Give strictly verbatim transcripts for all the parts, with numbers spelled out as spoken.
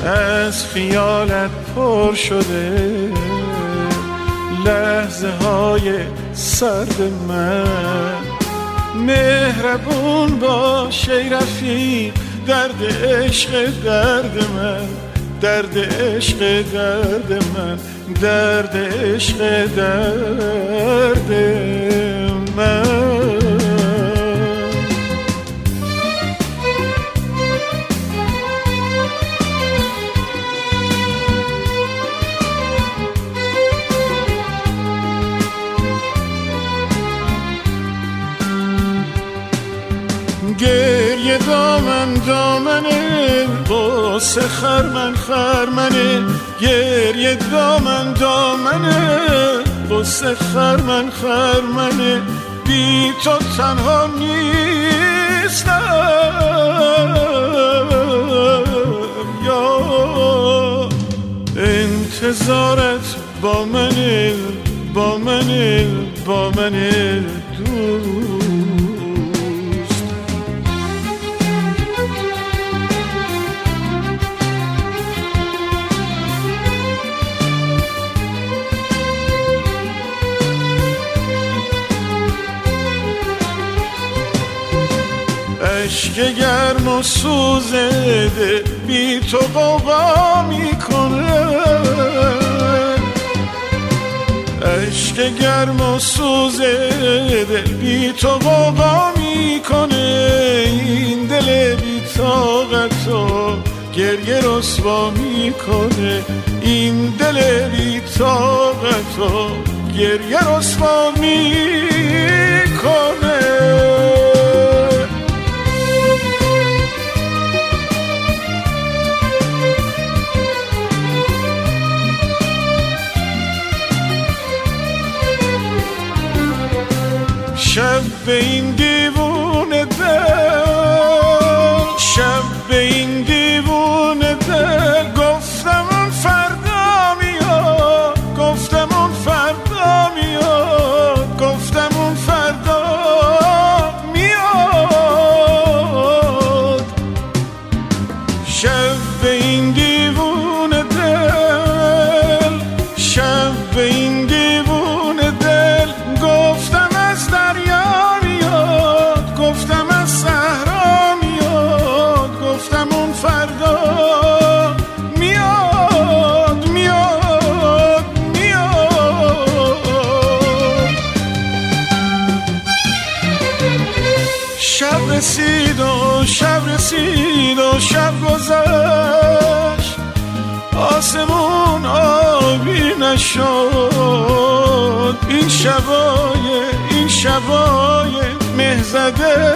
از خیالت پر شده لحظه های سرد من. مهربون باش ای رفیق، درد عشق درد من، درد عشق درد من، درد عشق درد من. گریه دامن دامنه قصه خرمن خرمنه، گریه دامن دامنه قصه خرمن خرمنه. بی تو تنها نیستم یا انتظارت با منه با منه با منه دور. عشق گرم و سوزده بی تو قوقا میکنه، عشق گرم و سوزده بی تو قوقا میکنه. این دل بی طاقتو گریه رسوا میکنه، این دل بی طاقتو گریه رسوا میکنه. شب به این دیوونه دل، شب به این دیوونه دل گفتم اون فردا میاد، گفتم اون فردا میاد، گفتم اون فردا میاد. شب به این دیوونه دل، شب به این دیوونه دل گفتم از دریا میاد، گفتم از صحرا میاد، گفتم اون فردا میاد میاد میاد. شب رسید و شب رسید و شب گذشت، آسمون آبی نشد. این شبای این شبای مهزده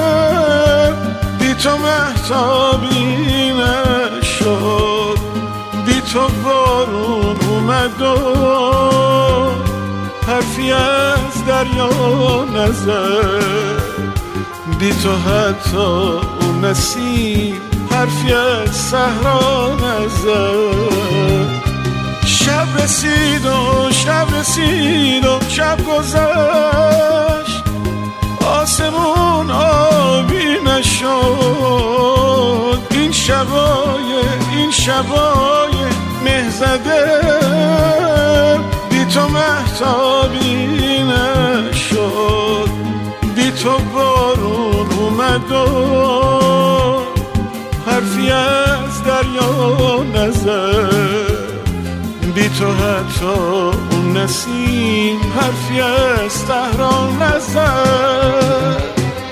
بی تو مهتابی نشد، بی تو بارون اومد و حرفی از دریا نزد، بی تو حتی اون نسیم حرفی از صحرا نزد. شب رسید و شب رسید و شب گذشت، آسمون آبی نشد. این شبای این شبای مهزده بی تو مهتابی نشد، بی تو بارون اومد و حرفی از دریا نزد، بی تو حتی اون نسیم حرفی از صحرا نزد.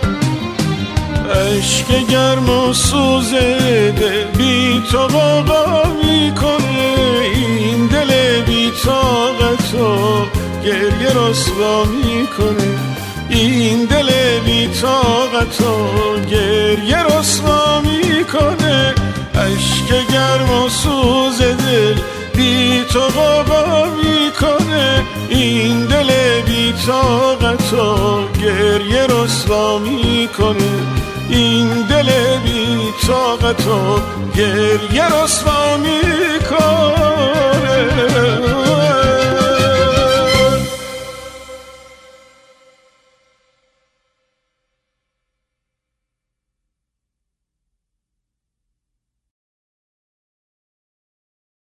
عشق گرم و سوزده بی تو قوقا میکنه، این دل بی طاقتو گریه رسوا میکنه، این دل بی طاقتو گریه رسوا میکنه. عشق گرم و سوزده بی تو قوقا میکنه، این دل بی طاقتو گریه رسوا میکنه، این دل بی طاقتو گریه رسوا میکنه.